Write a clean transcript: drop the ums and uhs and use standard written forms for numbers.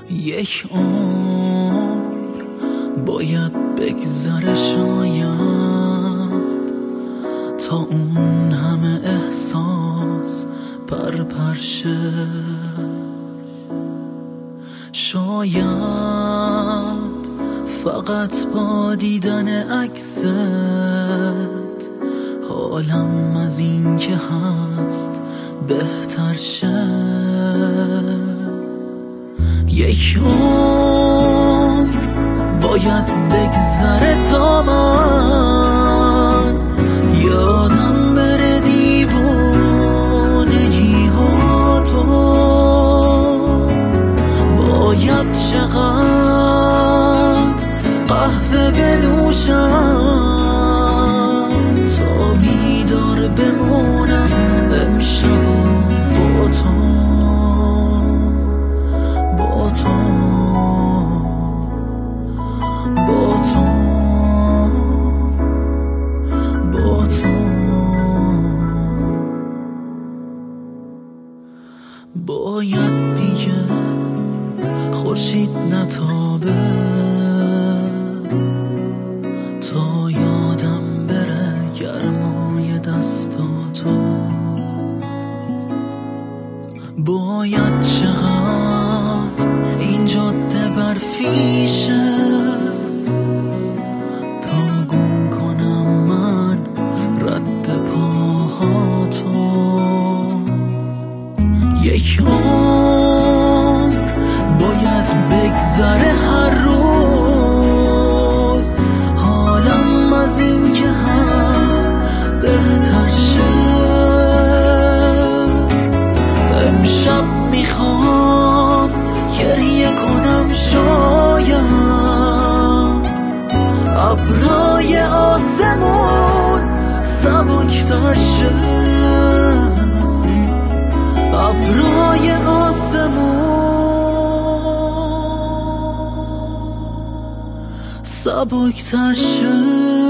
یک عمر باید بگذره شاید تا اون همه احساس پرپرشه. شاید فقط با دیدن عکست حالم از این که هست بهتر شه. یک عمر باید بگذره تا من یادم بره دیوانگی ها تو. باید چقدر قهوه بنوشم تا بیدار بمونم امشب با تو. باید دیگه خورشید نتابه تا یادم بره گرمای دستاتو. باید چقدر این جاده برفیشه تا گم کنم من رد پاهاتو. یک عمر باید بگذره هر روز حالم از این که هست بهتر شه. امشب میخوام گریه کنم شاید ابرای آسمون سبکتر شه. ابرای آسمون سبکتر شه.